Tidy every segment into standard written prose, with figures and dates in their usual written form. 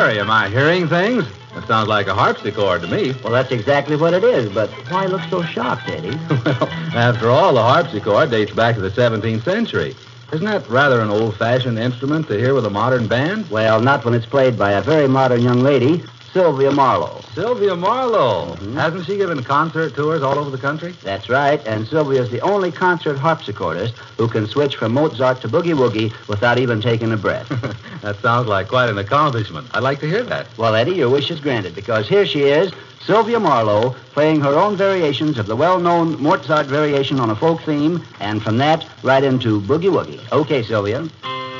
Jerry, am I hearing things? That sounds like a harpsichord to me. Well, that's exactly what it is, but why look so shocked, Eddie? Well, after all, the harpsichord dates back to the 17th century. Isn't that rather an old-fashioned instrument to hear with a modern band? Well, not when it's played by a very modern young lady, Sylvia Marlowe. Sylvia Marlowe. Mm-hmm. Hasn't she given concert tours all over the country? That's right, and Sylvia's the only concert harpsichordist who can switch from Mozart to boogie-woogie without even taking a breath. That sounds like quite an accomplishment. I'd like to hear that. Well, Eddie, your wish is granted, because here she is, Sylvia Marlowe, playing her own variations of the well-known Mozart variation on a folk theme, and from that, right into boogie-woogie. Okay, Sylvia.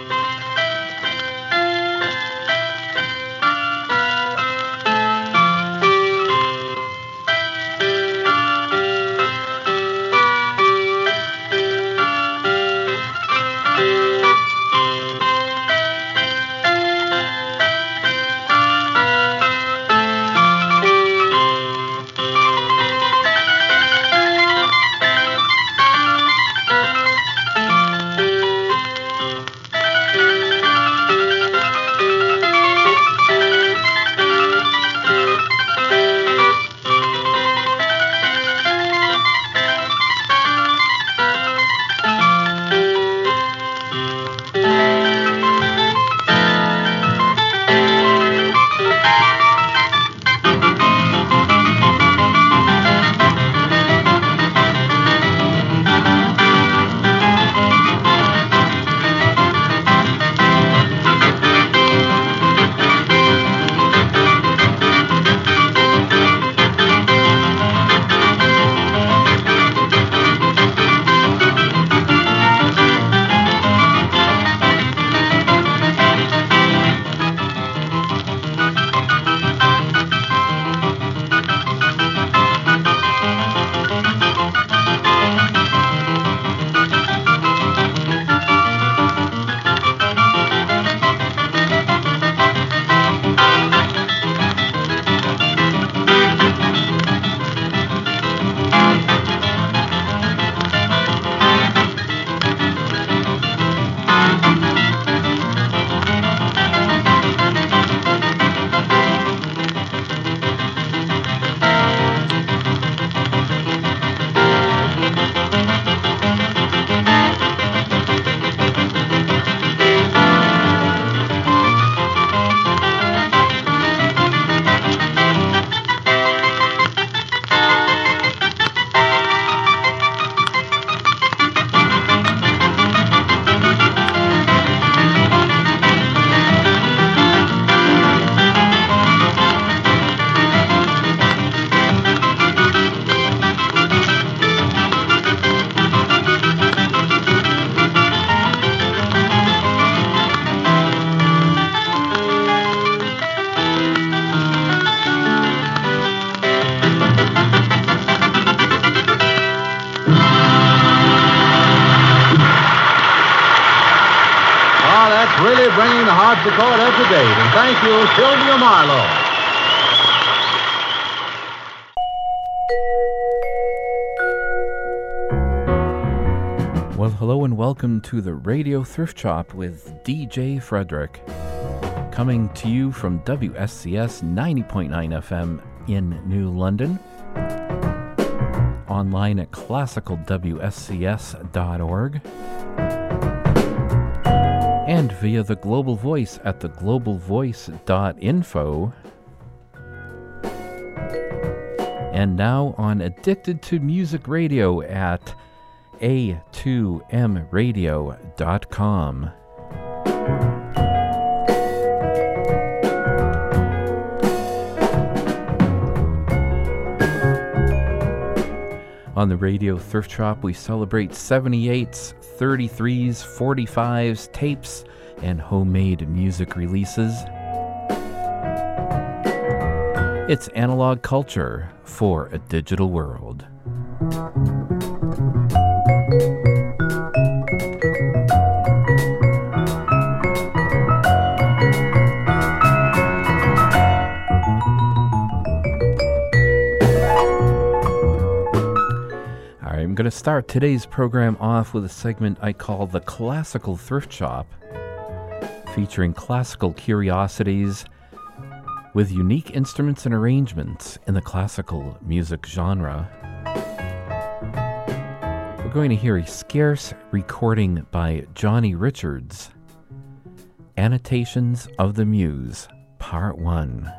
Really bringing the harpsichord up to date. And thank you, Sylvia Marlowe. Well, hello and welcome to the Radio Thrift Shop with DJ Frederick. Coming to you from WSCS 90.9 FM in New London. Online at classicalwscs.org. And via the Global Voice at theglobalvoice.info. And now on Addicted to Music Radio at a2mradio.com. On the Radio Thrift Shop, we celebrate 78s, 33s, 45s, tapes, and homemade music releases. It's analog culture for a digital world. I'm going to start today's program off with a segment I call the Classical Thrift Shop, featuring classical curiosities, With unique instruments and arrangements in the classical music genre, we're going to hear a scarce recording by Johnny Richards, Annotations of the Muse, Part 1.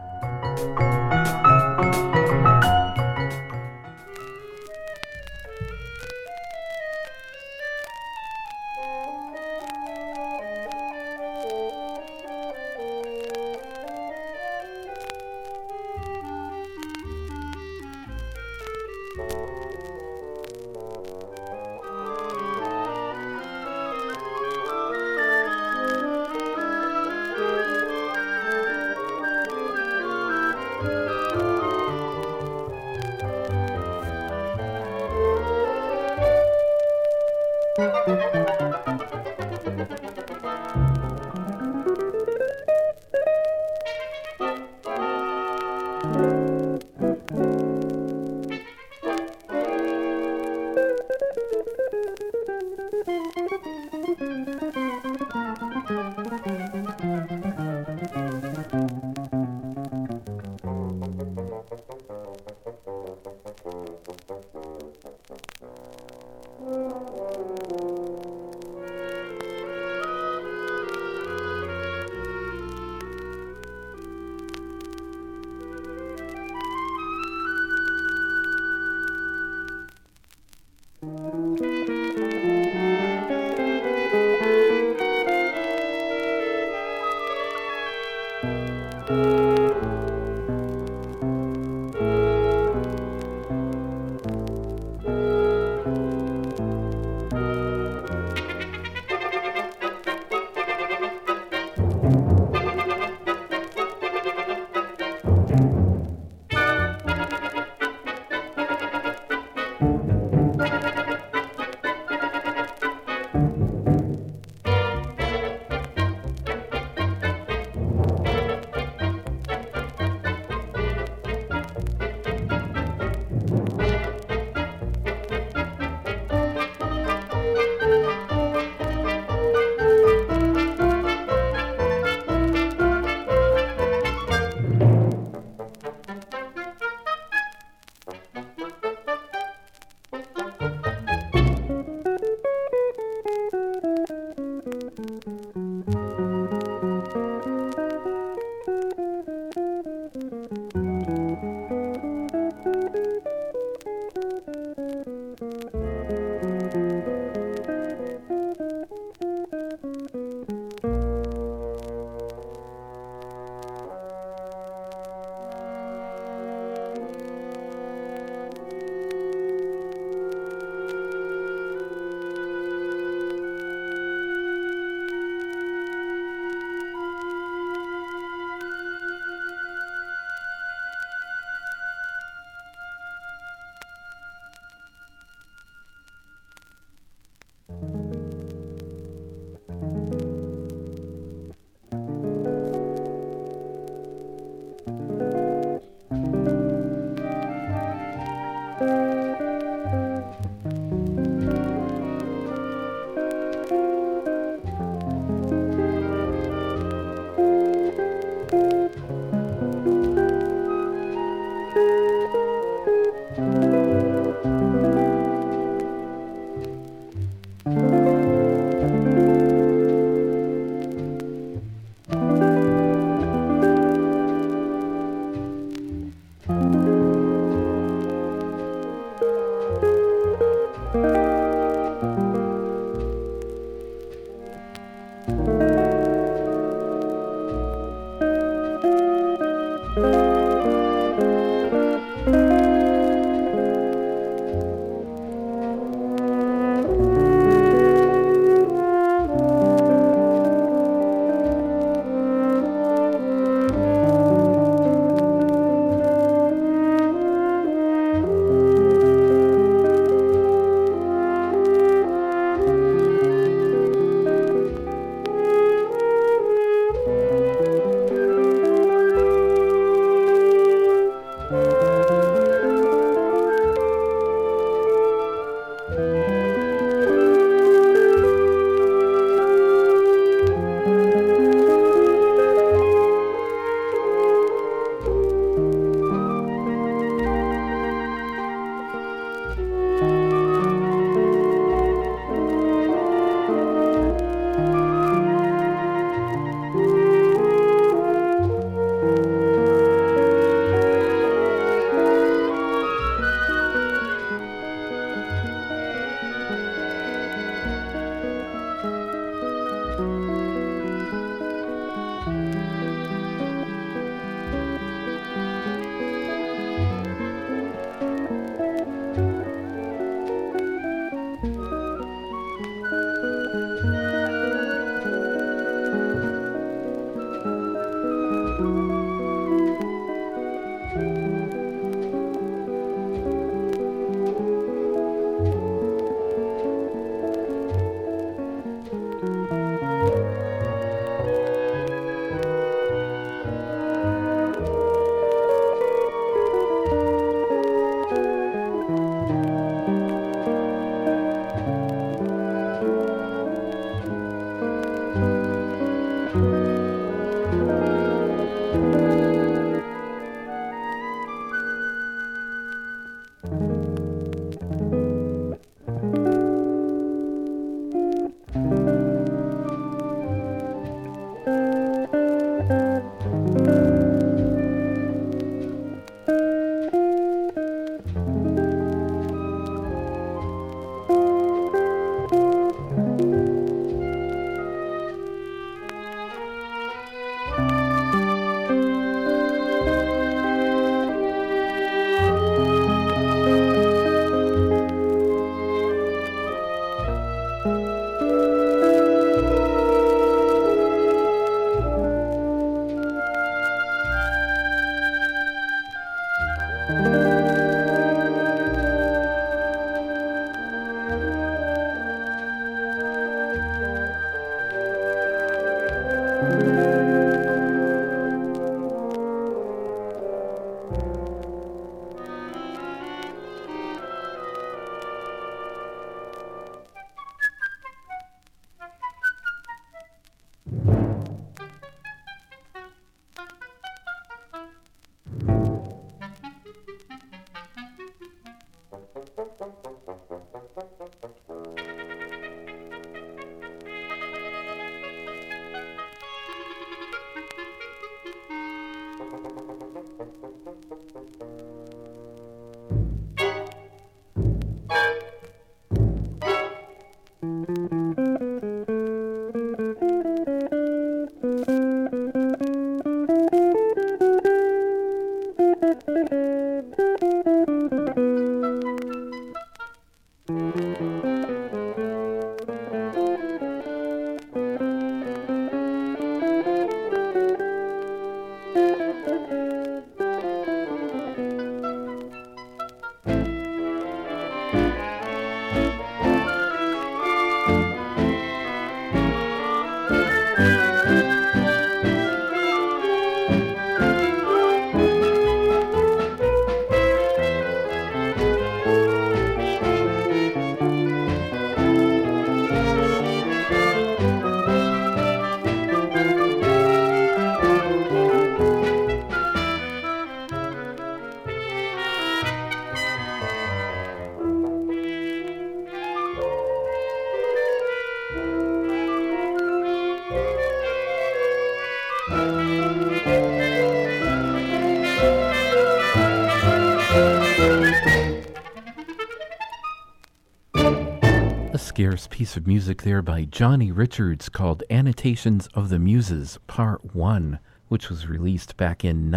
Scarce piece of music there by Johnny Richards called Annotations of the Muses Part 1, which was released back in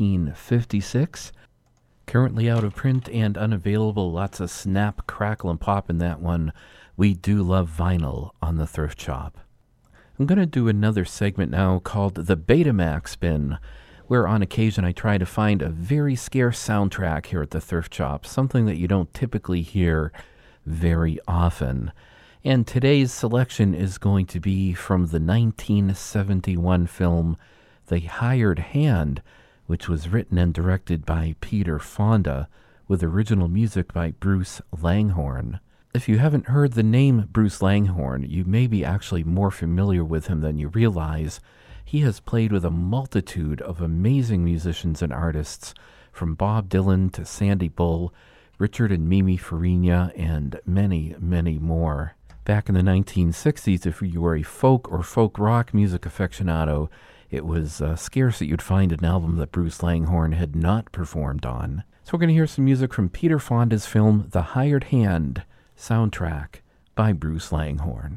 1956. Currently out of print and unavailable. Lots of snap, crackle, and pop in that one. We do love vinyl on the Thrift Shop. I'm going to do another segment now called the Betamax Bin, where on occasion I try to find a very scarce soundtrack here at the Thrift Shop, something that you don't typically hear very often. And today's selection is going to be from the 1971 film The Hired Hand, which was written and directed by Peter Fonda, with original music by Bruce Langhorne. If you haven't heard the name Bruce Langhorne, you may be actually more familiar with him than you realize. He has played with a multitude of amazing musicians and artists, from Bob Dylan to Sandy Bull, Richard and Mimi Farina, and many, many more. Back in the 1960s, if you were a folk or folk rock music aficionado, it was scarce that you'd find an album that Bruce Langhorne had not performed on. So we're going to hear some music from Peter Fonda's film The Hired Hand, soundtrack by Bruce Langhorne.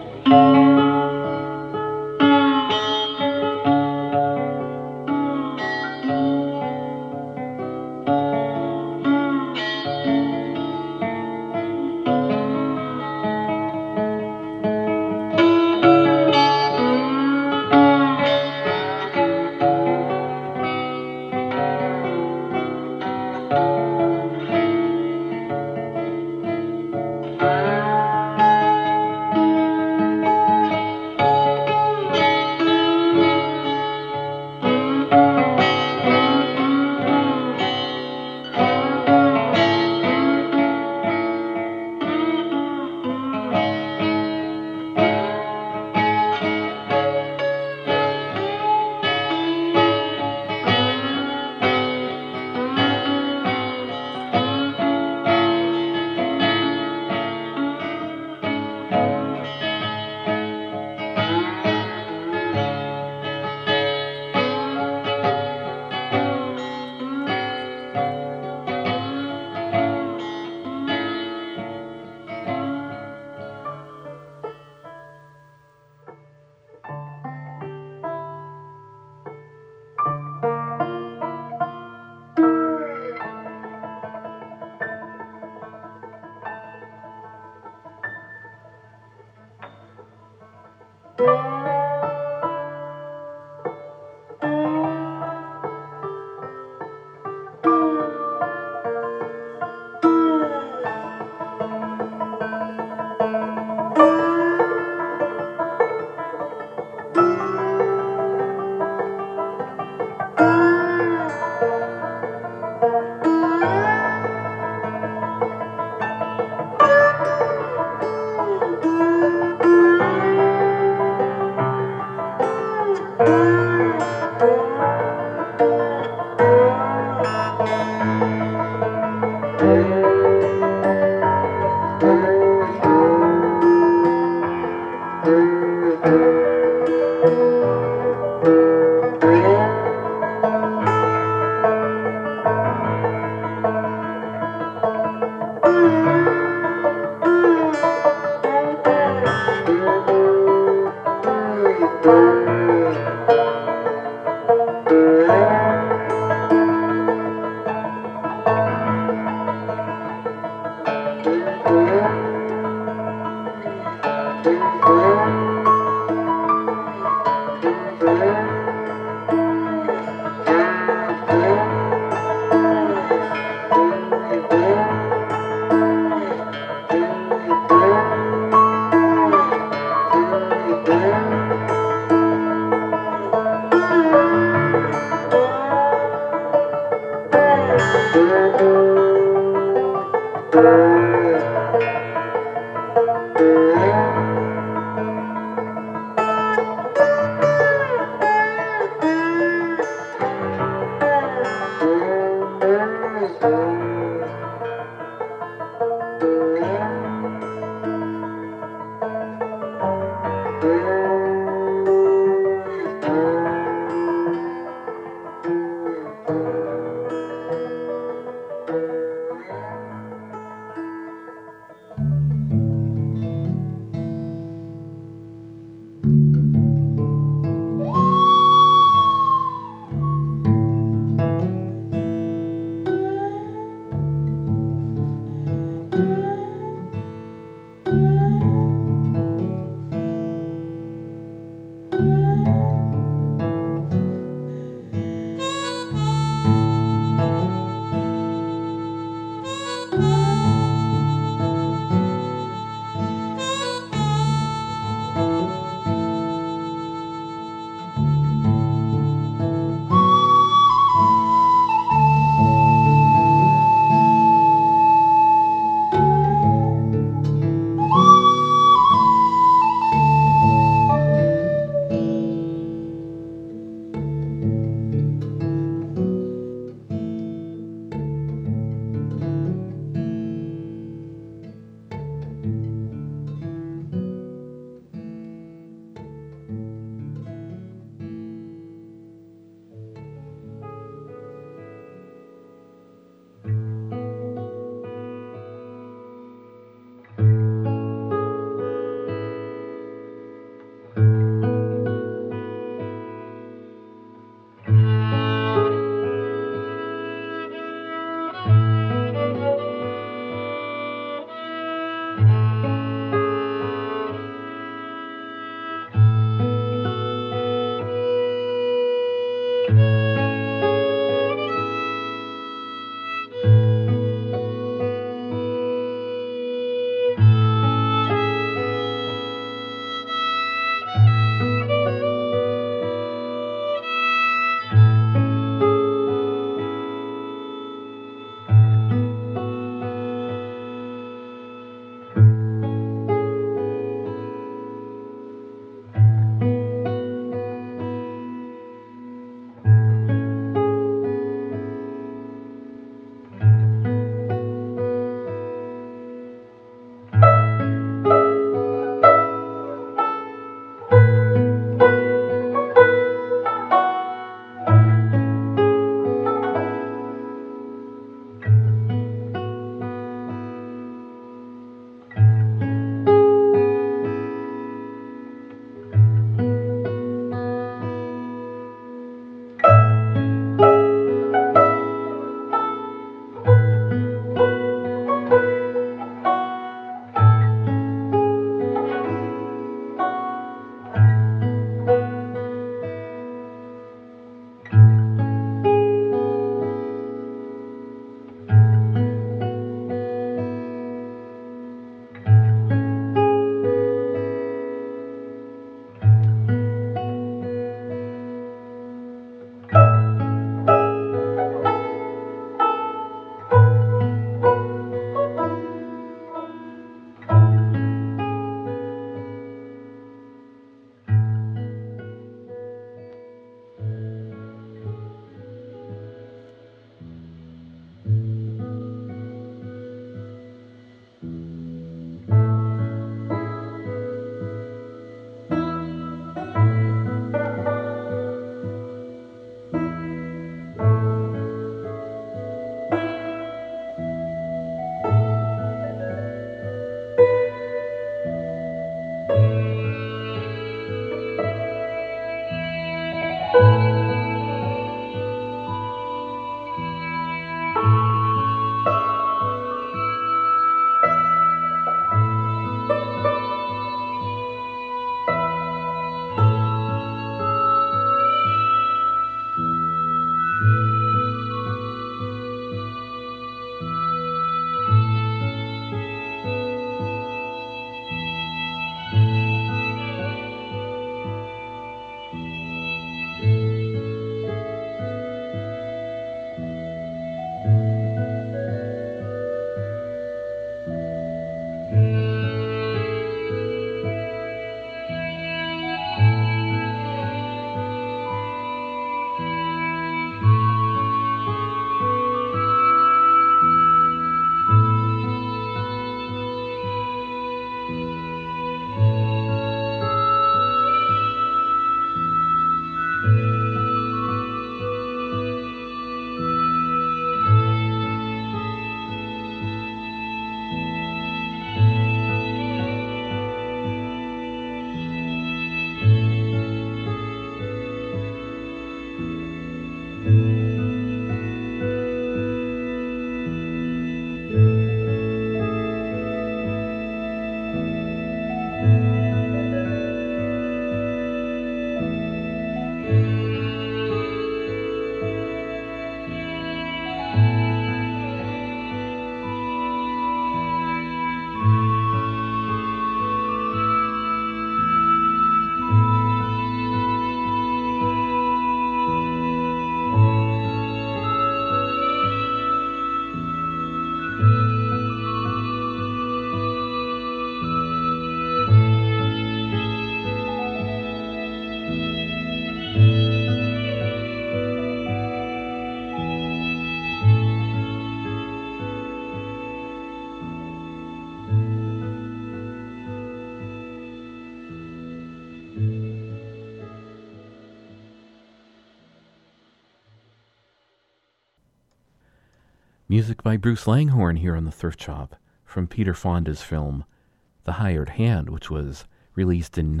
Music by Bruce Langhorne here on the Thrift Shop from Peter Fonda's film The Hired Hand, which was released in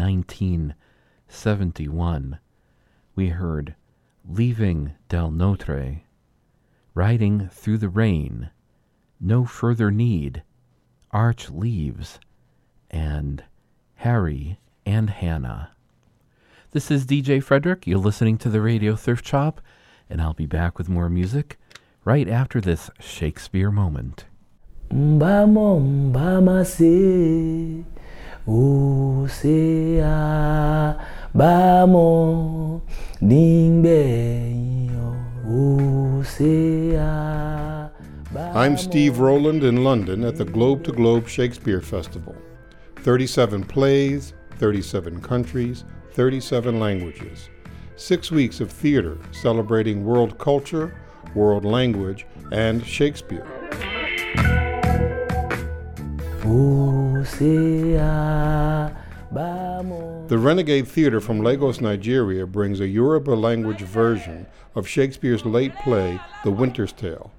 1971. We heard Leaving Del Notre, Riding Through the Rain, No Further Need, Arch Leaves, and Harry and Hannah. This is DJ Frederick. You're listening to the Radio Thrift Shop, and I'll be back with more music right after this Shakespeare moment. Mbamo mbama se o se a bamo dingbe o se a. I'm Steve Rowland in London at the Globe to Globe Shakespeare Festival. 37 plays, 37 countries, 37 languages. 6 weeks of theater celebrating world culture, world language, and Shakespeare. The Renegade Theatre from Lagos, Nigeria brings a Yoruba language version of Shakespeare's late play, The Winter's Tale.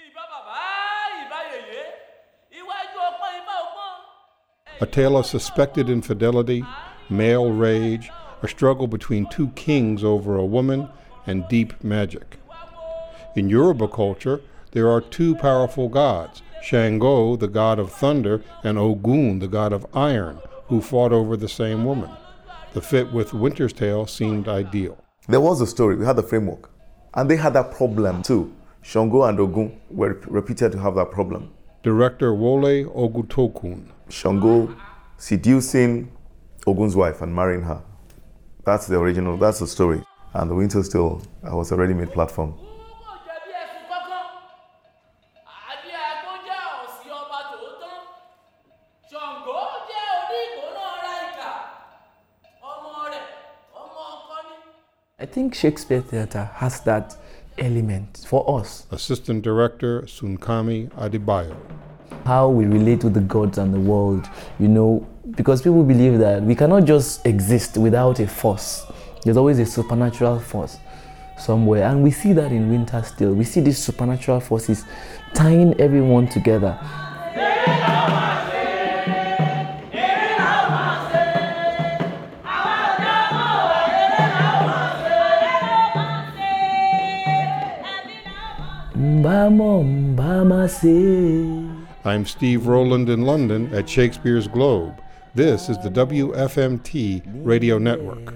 A tale of suspected infidelity, male rage, a struggle between two kings over a woman, and deep magic. In Yoruba culture, there are two powerful gods, Shango, the god of thunder, and Ogun, the god of iron, who fought over the same woman. The fit with Winter's Tale seemed ideal. There was a story, we had the framework, and they had that problem too. Shango and Ogun were reputed to have that problem. Director Wole Ogutokun. Shango seducing Ogun's wife and marrying her. That's the story. And The Winter's Tale was a ready-made platform. I think Shakespeare Theatre has that element for us. Assistant Director Sunkami Adebayo. How we relate with the gods and the world, because people believe that we cannot just exist without a force. There's always a supernatural force somewhere, and we see that in Winter's Tale. We see these supernatural forces tying everyone together. I'm Steve Rowland in London at Shakespeare's Globe. This is the WFMT Radio Network.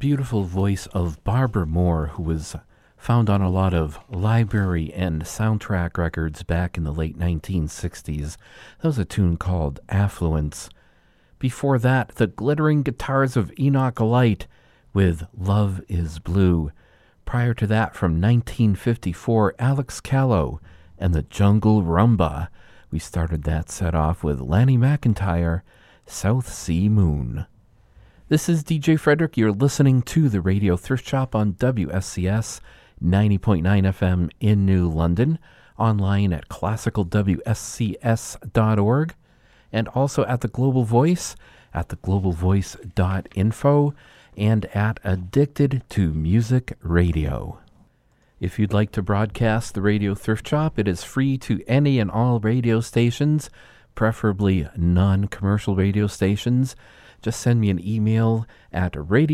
beautiful voice of Barbara Moore, who was found on a lot of library and soundtrack records back in the late 1960s. That was a tune called Affluence. Before that, the glittering guitars of Enoch Light with Love is Blue. Prior to that, from 1954, Alex Callow and the Jungle Rumba. We started that set off with Lanny McIntyre, South Sea Moon. This is DJ Frederick. You're listening to the Radio Thrift Shop on WSCS 90.9 FM in New London, online at classicalwscs.org, and also at the Global Voice at theglobalvoice.info and at Addicted to Music Radio. If you'd like to broadcast the Radio Thrift Shop, it is free to any and all radio stations, preferably non-commercial radio stations. Just send me an email at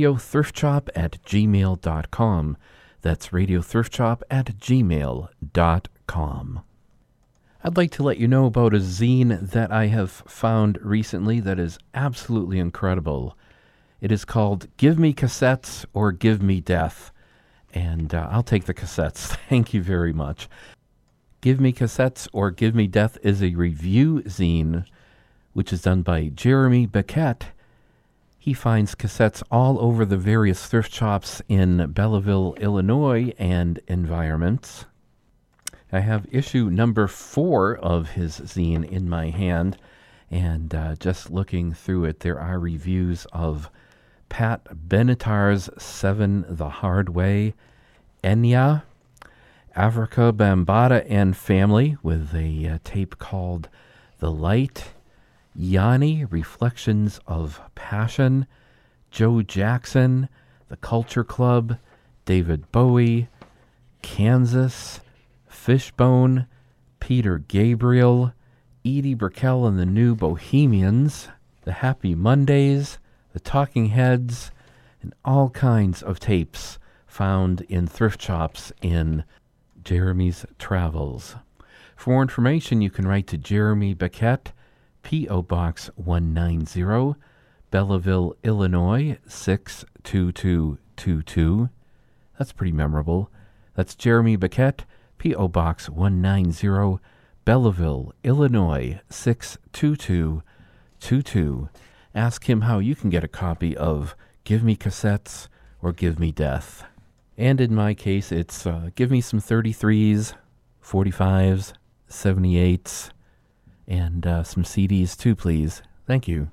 radiothriftshop@gmail.com. That's radiothriftshop@gmail.com. I'd like to let you know about a zine that I have found recently that is absolutely incredible. It is called Give Me Cassettes or Give Me Death. And I'll take the cassettes. Thank you very much. Give Me Cassettes or Give Me Death is a review zine, which is done by Jeremy Beckett. He finds cassettes all over the various thrift shops in Belleville, Illinois, and environments. I have issue number 4 of his zine in my hand, and just looking through it, there are reviews of Pat Benatar's Seven the Hard Way, Enya, Africa Bambaataa and Family with a tape called The Light, Yanni, Reflections of Passion, Joe Jackson, The Culture Club, David Bowie, Kansas, Fishbone, Peter Gabriel, Edie Brickell and the New Bohemians, The Happy Mondays, The Talking Heads, and all kinds of tapes found in thrift shops in Jeremy's travels. For more information, you can write to Jeremy Beckett, P.O. Box 190, Belleville, Illinois 62222. That's pretty memorable. That's Jeremy Beckett, P.O. Box 190, Belleville, Illinois 62222. Ask him how you can get a copy of Give Me Cassettes or Give Me Death. And in my case, it's give me some 33s, 45s, 78s, and some CDs too, please. Thank you.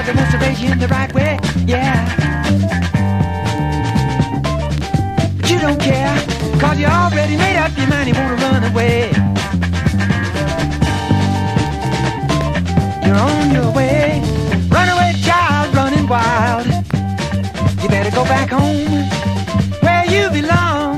mother wants to raise you in the right way, yeah. But you don't care, cause you already made up your mind you wanna run away. You're on your way, runaway child running wild. You better go back home where you belong.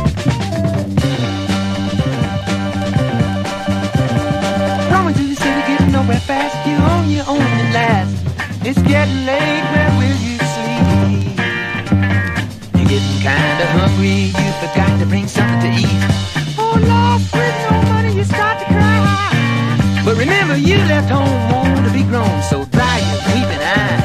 Roaming through the city, getting nowhere fast. You're on your own at last. It's getting late, where will you sleep? You're getting kinda hungry, you forgot to bring something to eat. Oh, lost with no money, you start to cry. But remember, you left home wanting to be grown, so dry your weeping eyes.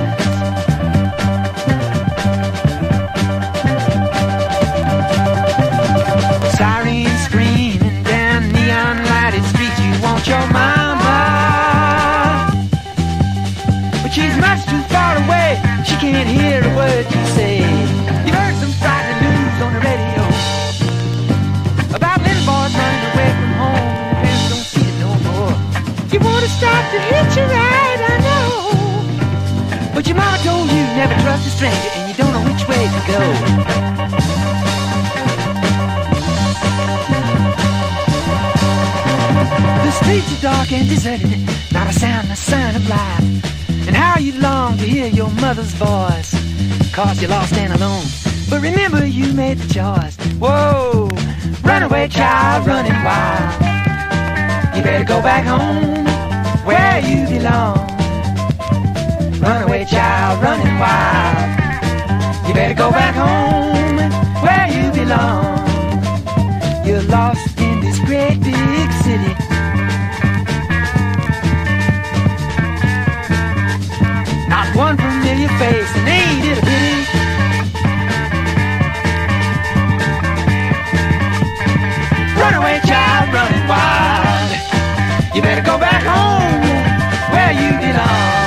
Sirens screaming down neon lighted streets. You want your mama, but she's much too far away. She can't hear a word you say. You've heard some frightening news on the radio about little boys running away from home and their parents don't see it no more. You want to start to hitch a ride, I know, but your mama told you never trust a stranger, and you don't know which way to go. The streets are dark and deserted, not a sound, a sign of life. And how you long to hear your mother's voice, cause you're lost and alone. But remember, you made the choice. Whoa, runaway child running wild. You better go back home where you belong. Runaway child running wild. You better go back home where you belong. You're lost in this great big city. Not one familiar face, and ain't it a pity? Runaway child running wild. You better go back home where you belong.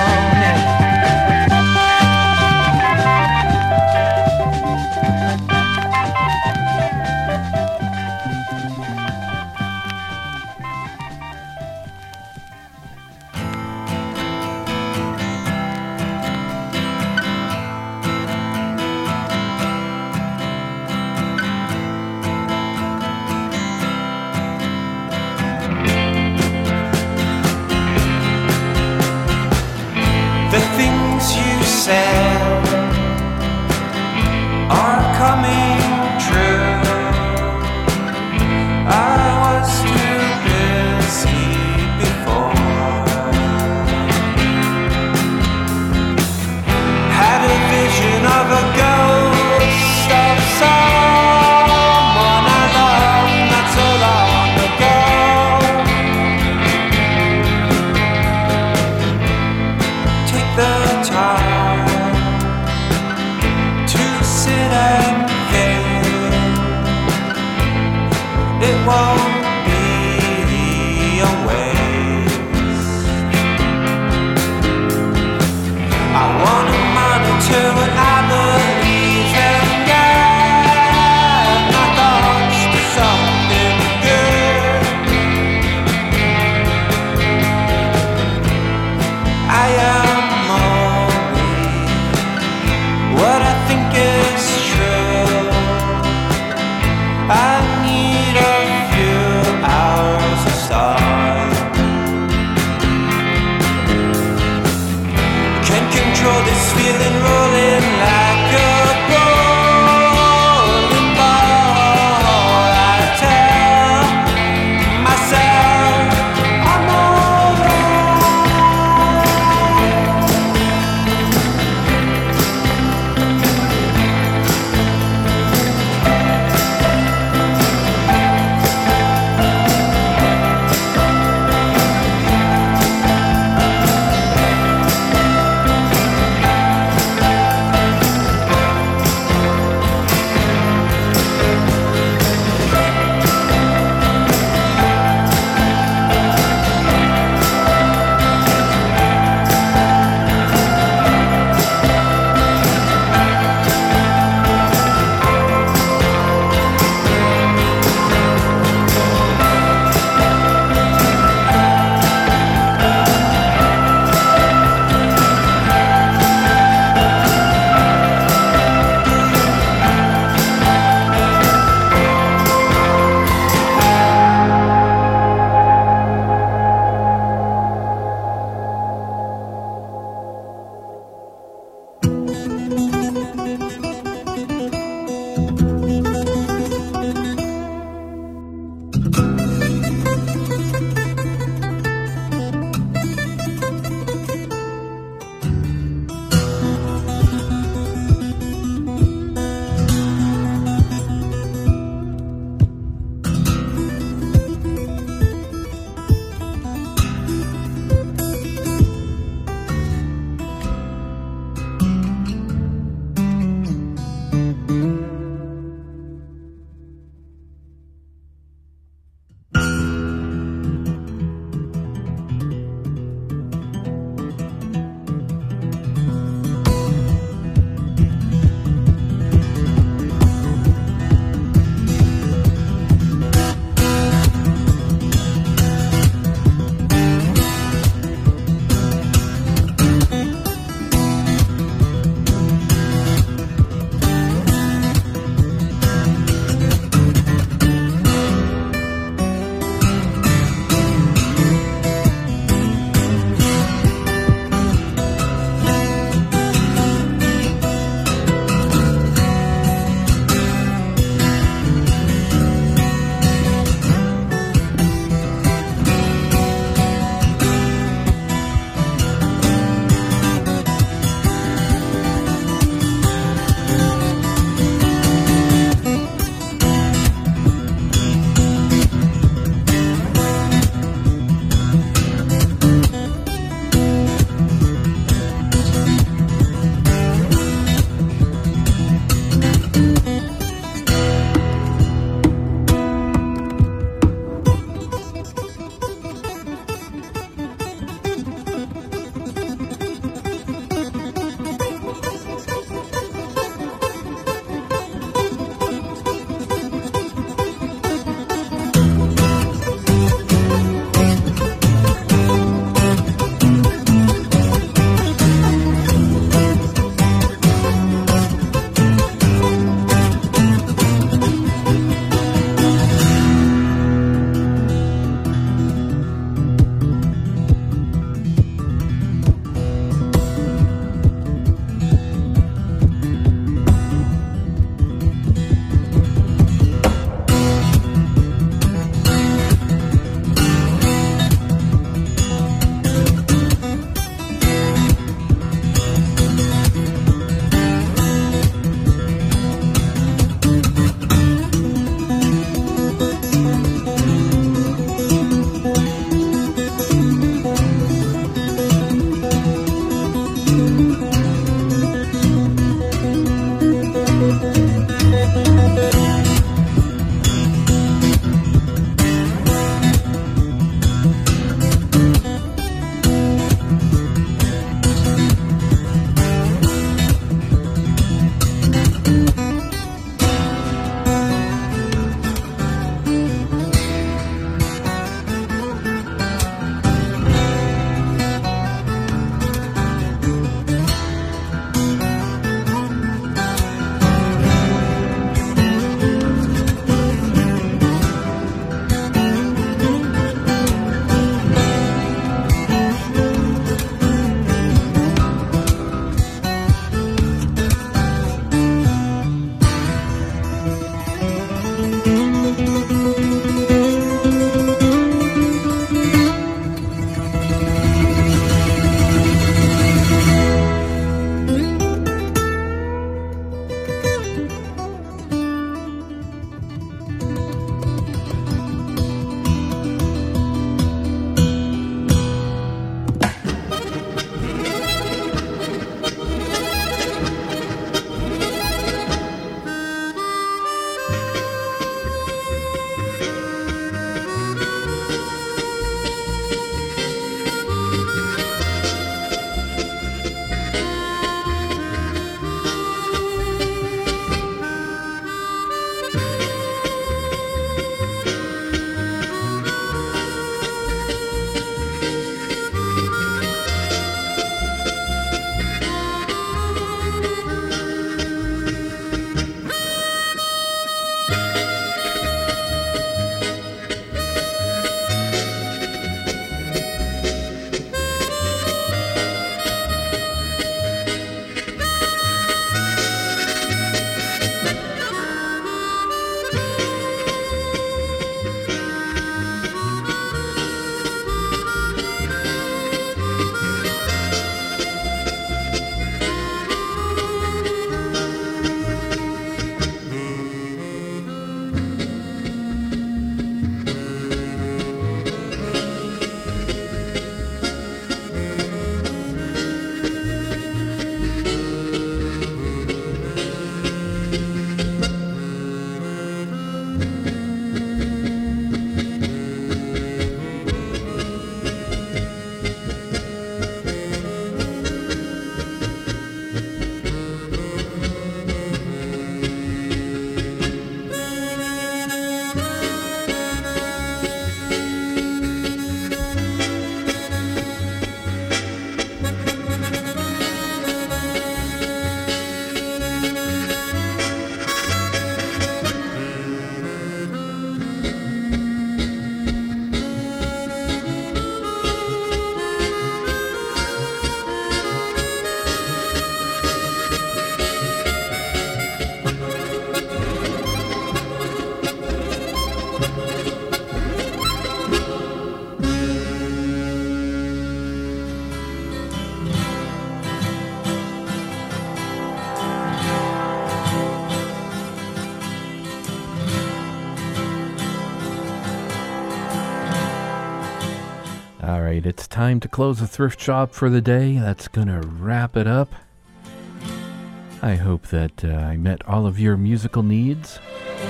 right, it's time to close the thrift shop for the day. That's gonna wrap it up. I hope that I met all of your musical needs.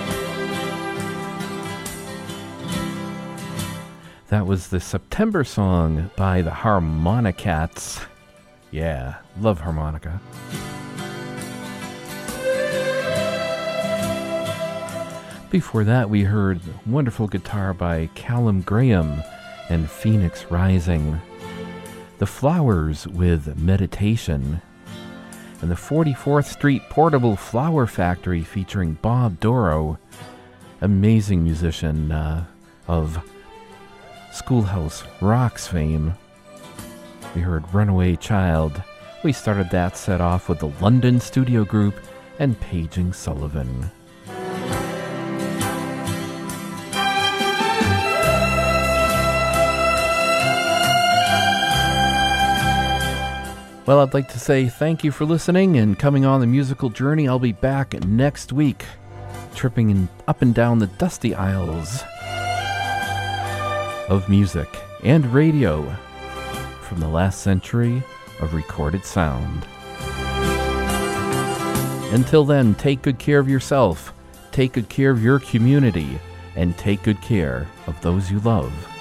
That was the September song by the Harmonicats. Yeah, love harmonica. Before that, we heard wonderful guitar by Callum Graham and Phoenix Rising. The Flowers with Meditation. And the 44th Street Portable Flower Factory featuring Bob Dorough, amazing musician of Schoolhouse Rock's fame. We heard Runaway Child. We started that set off with the London Studio Group and Paging Sullivan. Well, I'd like to say thank you for listening and coming on the musical journey. I'll be back next week, tripping up and down the dusty aisles of music and radio from the last century of recorded sound. Until then, take good care of yourself, take good care of your community, and take good care of those you love.